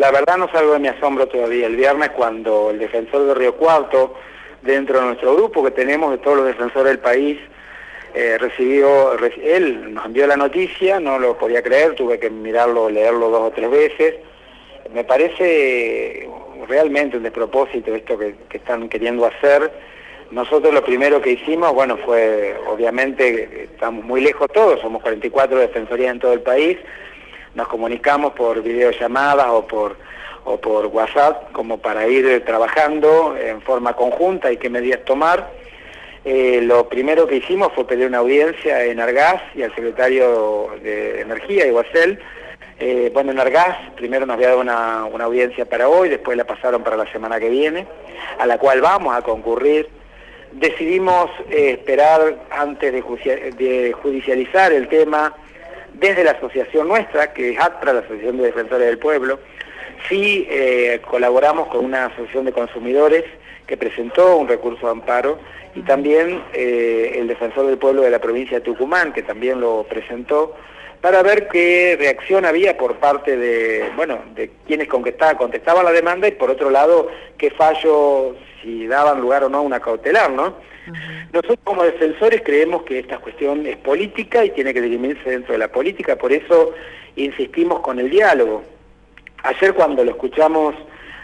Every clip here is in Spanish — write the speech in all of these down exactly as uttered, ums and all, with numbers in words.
la verdad no salgo de mi asombro todavía. El viernes, cuando el defensor de Río Cuarto, dentro de nuestro grupo que tenemos de todos los defensores del país, eh, recibió, re, él nos envió la noticia, no lo podía creer, tuve que mirarlo, leerlo dos o tres veces. Me parece realmente un despropósito esto que, que están queriendo hacer. Nosotros lo primero que hicimos, bueno, fue, obviamente, estamos muy lejos todos, somos cuarenta y cuatro defensorías en todo el país, nos comunicamos por videollamadas o por, o por WhatsApp como para ir trabajando en forma conjunta y qué medidas tomar. Eh, lo primero que hicimos fue pedir una audiencia en Argas y al secretario de Energía, Iguacel. Eh, bueno, en Argas primero nos había dado una, una audiencia para hoy, después la pasaron para la semana que viene, a la cual vamos a concurrir. Decidimos eh, esperar antes de, de judicializar el tema desde la asociación nuestra, que es ATPRA, la Asociación de Defensores del Pueblo. Sí eh, colaboramos con una asociación de consumidores que presentó un recurso de amparo y también eh, el Defensor del Pueblo de la provincia de Tucumán, que también lo presentó, para ver qué reacción había por parte de, bueno, de quienes contestaban, contestaban la demanda y por otro lado, qué fallo, si daban lugar o no a una cautelar, ¿no? Uh-huh. Nosotros como defensores creemos que esta cuestión es política y tiene que dirimirse dentro de la política, por eso insistimos con el diálogo. Ayer cuando lo escuchamos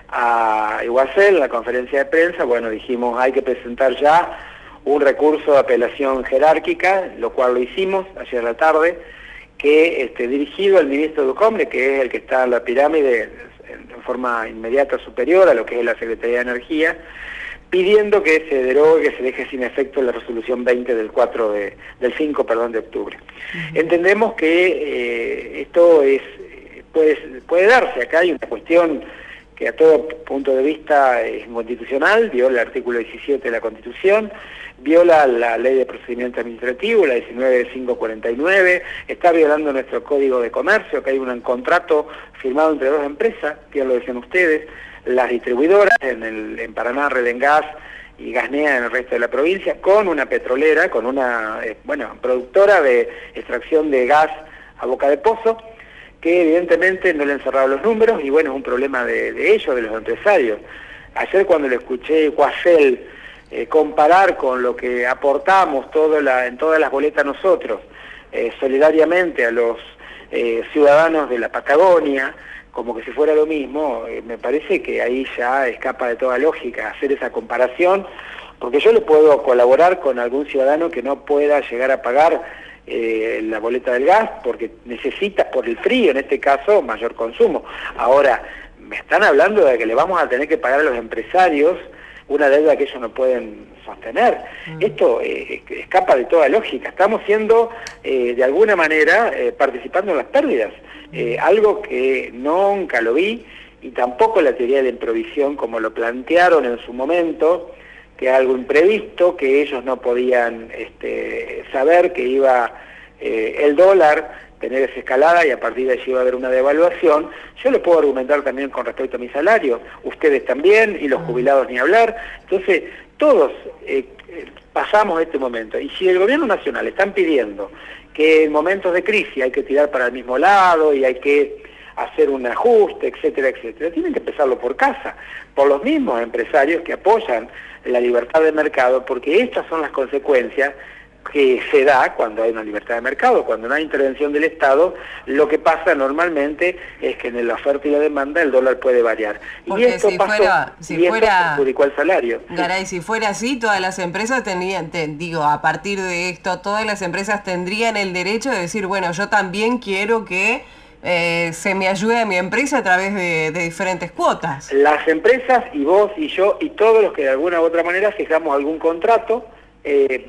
a Iguacel en la conferencia de prensa, bueno, dijimos hay que presentar ya un recurso de apelación jerárquica, lo cual lo hicimos ayer a la tarde, que este, dirigido al ministro Ducomne, que es el que está en la pirámide en forma inmediata superior a lo que es la Secretaría de Energía, pidiendo que se derogue, que se deje sin efecto la resolución veinte del cuatro de, del cinco, perdón, de octubre. Uh-huh. Entendemos que eh, esto es puede, puede darse, acá hay una cuestión que a todo punto de vista es inconstitucional, viola el artículo diecisiete de la Constitución, viola la ley de procedimiento administrativo, la diecinueve mil quinientos cuarenta y nueve, está violando nuestro Código de Comercio, que hay un contrato firmado entre dos empresas, que ya lo decían ustedes, las distribuidoras en, el, en Paraná, Redengas y Gasnea en el resto de la provincia, con una petrolera, con una eh, bueno, productora de extracción de gas a boca de pozo, que evidentemente no le han cerrado los números y bueno, es un problema de, de ellos, de los empresarios. Ayer cuando le escuché Iguacel eh, comparar con lo que aportamos todo la, en todas las boletas nosotros, eh, solidariamente a los eh, ciudadanos de la Patagonia, como que si fuera lo mismo, eh, me parece que ahí ya escapa de toda lógica hacer esa comparación, porque yo le puedo colaborar con algún ciudadano que no pueda llegar a pagar Eh, la boleta del gas porque necesita por el frío, en este caso, mayor consumo. Ahora, me están hablando de que le vamos a tener que pagar a los empresarios una deuda que ellos no pueden sostener. Mm. Esto eh, escapa de toda lógica. Estamos siendo, eh, de alguna manera, eh, participando en las pérdidas. Eh, algo que nunca lo vi, y tampoco la teoría de la improvisión, como lo plantearon en su momento, que algo imprevisto, que ellos no podían este, saber que iba eh, el dólar tener esa escalada y a partir de allí iba a haber una devaluación. Yo le puedo argumentar también con respecto a mi salario, ustedes también, y los jubilados ni hablar. Entonces, todos eh, pasamos este momento. Y si el gobierno nacional están pidiendo que en momentos de crisis hay que tirar para el mismo lado y hay que hacer un ajuste, etcétera, etcétera, tienen que empezarlo por casa, por los mismos empresarios que apoyan la libertad de mercado, porque estas son las consecuencias que se da cuando hay una libertad de mercado, cuando no hay intervención del Estado. Lo que pasa normalmente es que en la oferta y la demanda el dólar puede variar. Porque y esto si pasó, fuera, si y esto fuera, perjudicó el salario. Garay, si fuera así, todas las empresas tendrían, te, digo, a partir de esto, todas las empresas tendrían el derecho de decir, bueno, yo también quiero que Eh, se me ayude a mi empresa a través de, de diferentes cuotas. Las empresas y vos y yo y todos los que de alguna u otra manera fijamos algún contrato eh,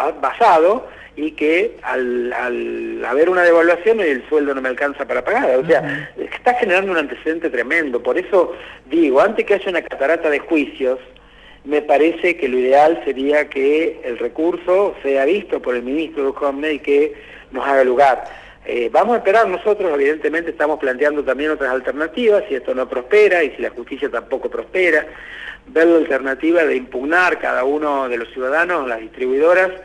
basado y que al, al haber una devaluación el sueldo no me alcanza para pagar. O sea, uh-huh. está generando un antecedente tremendo. Por eso digo, antes que haya una catarata de juicios, me parece que lo ideal sería que el recurso sea visto por el ministro Ducomne y que nos haga lugar. Eh, vamos a esperar nosotros, evidentemente estamos planteando también otras alternativas, si esto no prospera y si la justicia tampoco prospera, ver la alternativa de impugnar cada uno de los ciudadanos, las distribuidoras,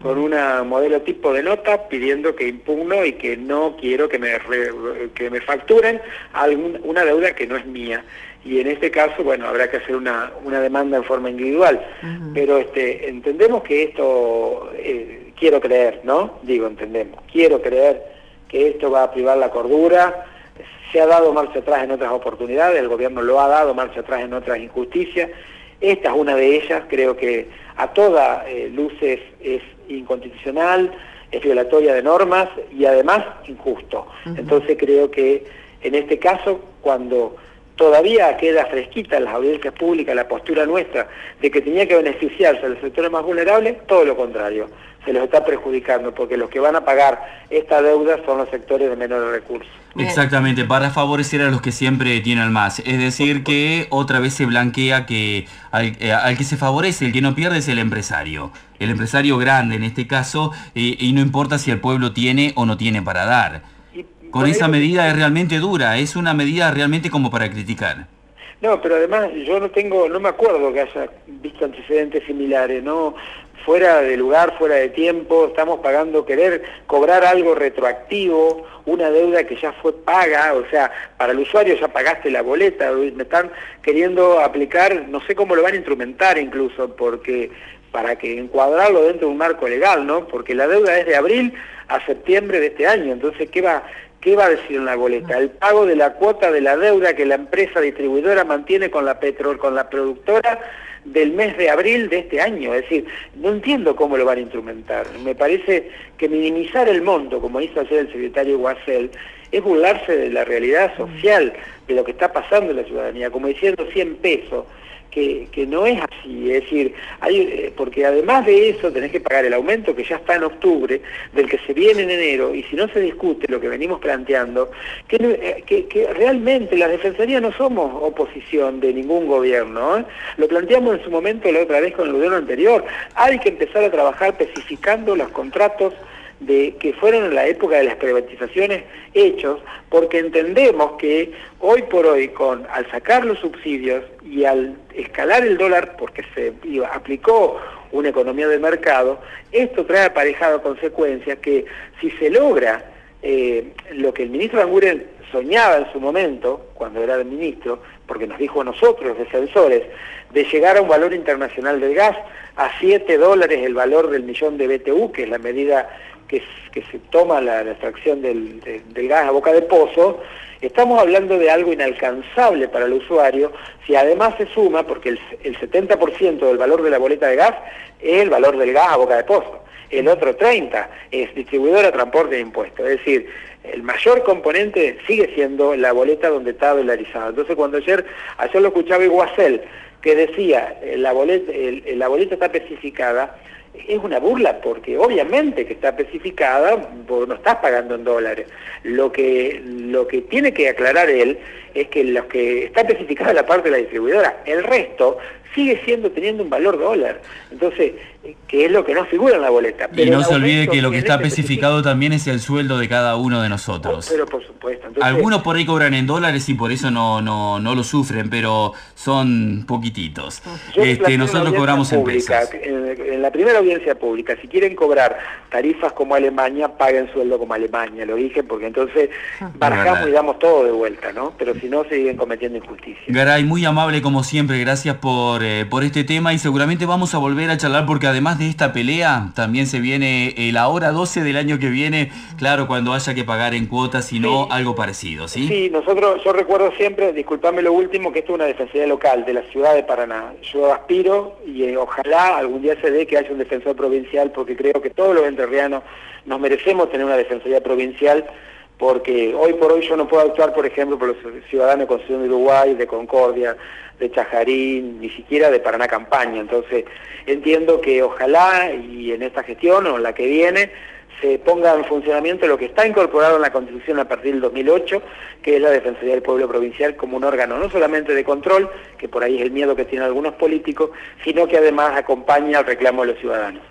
con un modelo tipo de nota pidiendo que impugno y que no quiero que me, re, que me facturen algún, una deuda que no es mía. Y en este caso, bueno, habrá que hacer una, una demanda en forma individual. Uh-huh. Pero este, entendemos que esto, eh, quiero creer, ¿no? Digo, entendemos, quiero creer que esto va a privar la cordura. Se ha dado marcha atrás en otras oportunidades, el gobierno lo ha dado marcha atrás en otras injusticias. Esta es una de ellas, creo que a todas eh, luces es inconstitucional, es violatoria de normas y además injusto. Uh-huh. Entonces creo que en este caso, cuando todavía queda fresquita en las audiencias públicas la postura nuestra de que tenía que beneficiarse a los sectores más vulnerables, todo lo contrario, se los está perjudicando, porque los que van a pagar esta deuda son los sectores de menores recursos. Exactamente, para favorecer a los que siempre tienen más. Es decir, que otra vez se blanquea que al, eh, al que se favorece, el que no pierde es el empresario. El empresario grande en este caso, eh, y no importa si el pueblo tiene o no tiene para dar. Y, Con esa medida es realmente dura, es una medida realmente como para criticar. No, pero además yo no tengo, no me acuerdo que haya visto antecedentes similares, ¿no? Fuera de lugar, fuera de tiempo, estamos pagando, querer cobrar algo retroactivo, una deuda que ya fue paga, o sea, para el usuario ya pagaste la boleta, me están queriendo aplicar, no sé cómo lo van a instrumentar incluso, porque para que encuadrarlo dentro de un marco legal, ¿no? Porque la deuda es de abril a septiembre de este año, entonces, ¿qué va, qué va a decir en la boleta? El pago de la cuota de la deuda que la empresa distribuidora mantiene con la petro, con la productora del mes de abril de este año. Es decir, no entiendo cómo lo van a instrumentar. Me parece que minimizar el monto, como hizo ayer el secretario Guasel, es burlarse de la realidad social, de lo que está pasando en la ciudadanía, como diciendo cien pesos, que, que no es así. Es decir, hay, porque además de eso tenés que pagar el aumento que ya está en octubre, del que se viene en enero, y si no se discute lo que venimos planteando, que, que, que realmente la Defensoría no somos oposición de ningún gobierno, ¿eh? Lo planteamos en su momento la otra vez con el gobierno anterior. Hay que empezar a trabajar especificando los contratos de que fueron en la época de las privatizaciones hechos, porque entendemos que hoy por hoy, con al sacar los subsidios y al escalar el dólar, porque se aplicó una economía de mercado, esto trae aparejado consecuencias que si se logra eh, lo que el ministro Aranguren soñaba en su momento, cuando era el ministro, porque nos dijo a nosotros, defensores, de llegar a un valor internacional del gas, a siete dólares el valor del millón de B T U, que es la medida que, que se toma la, la extracción del, de, del gas a boca de pozo, estamos hablando de algo inalcanzable para el usuario, si además se suma, porque el, el setenta por ciento del valor de la boleta de gas es el valor del gas a boca de pozo, el otro treinta por ciento es distribuidora, transporte e impuestos, es decir, el mayor componente sigue siendo la boleta donde está dolarizado. Entonces cuando ayer, ayer lo escuchaba Iguacel, que decía, la boleta, el, la boleta está especificada, es una burla, porque obviamente que está especificada, porque no estás pagando en dólares. Lo que, lo que tiene que aclarar él es que lo que está especificada es la parte de la distribuidora, el resto sigue siendo teniendo un valor dólar. Entonces, que es lo que no figura en la boleta. Pero y no se olvide que lo que está especificado también es el sueldo de cada uno de nosotros. Pero por supuesto. Entonces, algunos por ahí cobran en dólares y por eso no no no lo sufren, pero son poquititos. Este, nosotros cobramos en pesos. En, en la primera audiencia pública, si quieren cobrar tarifas como Alemania, paguen sueldo como Alemania, lo dije, porque entonces barajamos y damos todo de vuelta, ¿no? Pero si no, siguen cometiendo injusticia. Garay, muy amable como siempre, gracias por, eh, por este tema, y seguramente vamos a volver a charlar, porque además de esta pelea, también se viene eh, la hora doce del año que viene, claro, cuando haya que pagar en cuotas, si no, sí, algo parecido, ¿sí? Sí, nosotros, yo recuerdo siempre, disculpame lo último, que esto es una defensoría local de la ciudad de Paraná. Yo aspiro y eh, ojalá algún día se dé que haya un defensor provincial, porque creo que todos los entrerrianos nos merecemos tener una defensoría provincial, porque hoy por hoy yo no puedo actuar, por ejemplo, por los ciudadanos de Constitución de Uruguay, de Concordia, de Chajarín, ni siquiera de Paraná Campaña. Entonces entiendo que ojalá, y en esta gestión o en la que viene, se ponga en funcionamiento lo que está incorporado en la Constitución a partir del dos mil ocho, que es la Defensoría del Pueblo Provincial, como un órgano no solamente de control, que por ahí es el miedo que tienen algunos políticos, sino que además acompaña al reclamo de los ciudadanos.